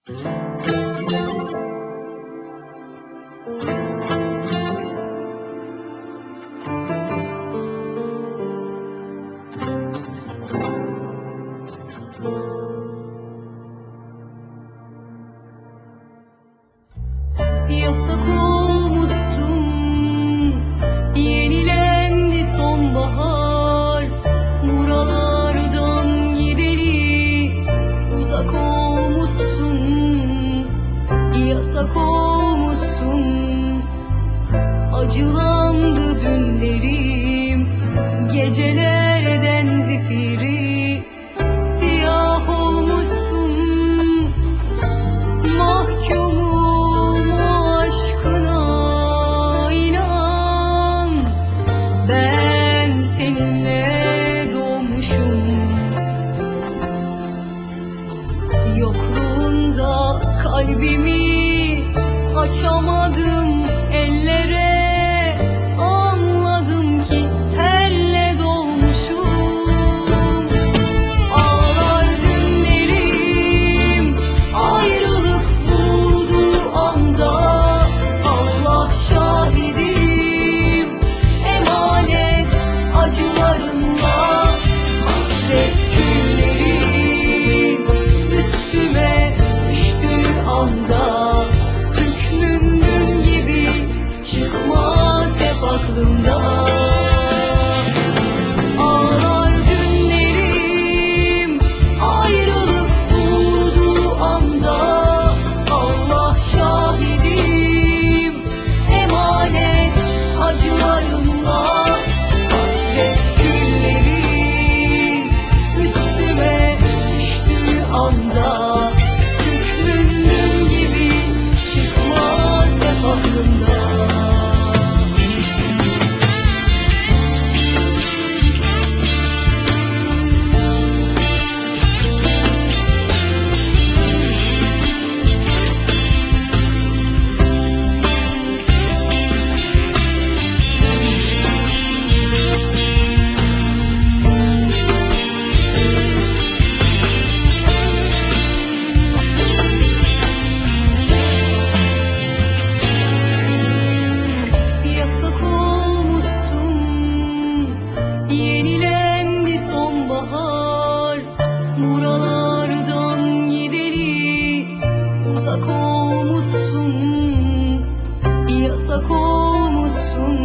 Yasak olmuşsun, yenilendi sonbahar. Buralardan gideli uzak olmuşsun. Yasak olmuşsun, acılandı dünlerim. Gecelerden zifiri siyah olmuşsun. Mahkumum o aşkına, inan. Ben seninle doğmuşum. Yokluğunda kalbimi açamadım ellere. Anladım ki senle dolmuşum. Ağlar dünlerim ayrılık bulduğu anda. Allah şahidim, emanet acılarımla. Hasret güllerim üstüme düştüğü anda. Hükmüm dün gibi çıkmaz hep aklımda. Ağlar dünlerim ayrılık bulduğu anda. Allah şahidim, emanet acılarımla. Hasret güllerim üstüme düştüğü anda. Hükmüm dün gibi çıkmaz hep aklımda. Yasak olmuşsun, yenilendi sonbahar. Buralardan gideli uzak olmuşsun. Yasak olmuşsun,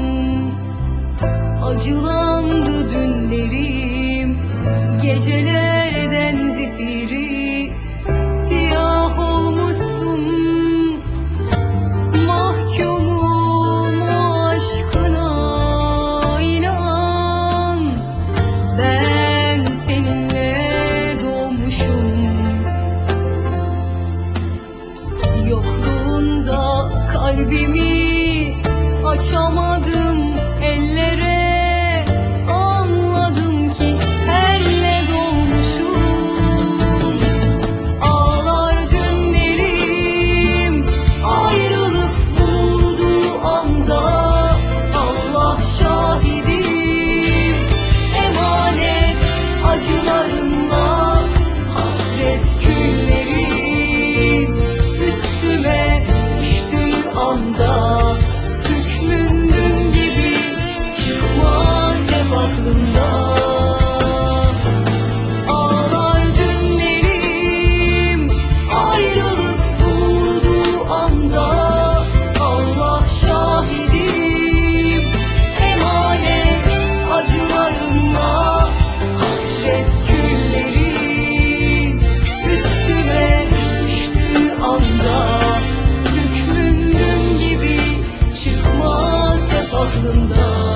acılandı dünlerim. Gecelerden zifiri siyah olmuşsun. Mahkumum o aşkına, inan. Ben seninle doğmuşum. Yokluğunda kalbimi açamadım ellere. Anladım ki senle dolmuşum. Ağlar dünlerim ayrılık bulduğu anda. Allah şahidim, emanet acılarımla. Hasret güllerim üstüme düştüğü anda. Hükmün dün gibi çıkmaz hep aklımda. Ağlar dünlerim ayrılık bulduğu anda. Allah şahidim, emanet acılarımla. Hasret güllerim üstüme düştüğü anda. Hükmün dün gibi çıkmaz hep aklımda.